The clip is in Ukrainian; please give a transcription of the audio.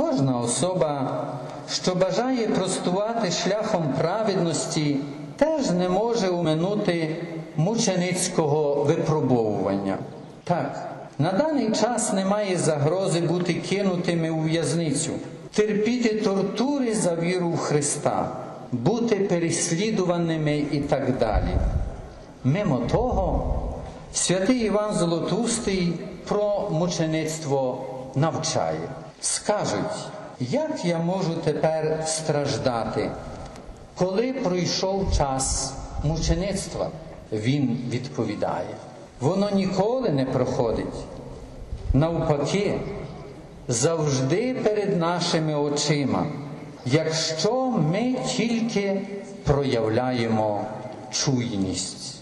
Кожна особа, що бажає простувати шляхом праведності, теж не може оминути мученицького випробовування. Так, на даний час немає загрози бути кинутими у в'язницю, терпіти тортури за віру в Христа, бути переслідуваними і так далі. Мимо того, святий Іван Золотоустий про мучеництво навчає. Скажуть, як я можу тепер страждати, коли пройшов час мучеництва? Він відповідає, воно ніколи не проходить. Навпаки, завжди перед нашими очима, якщо ми тільки проявляємо чуйність.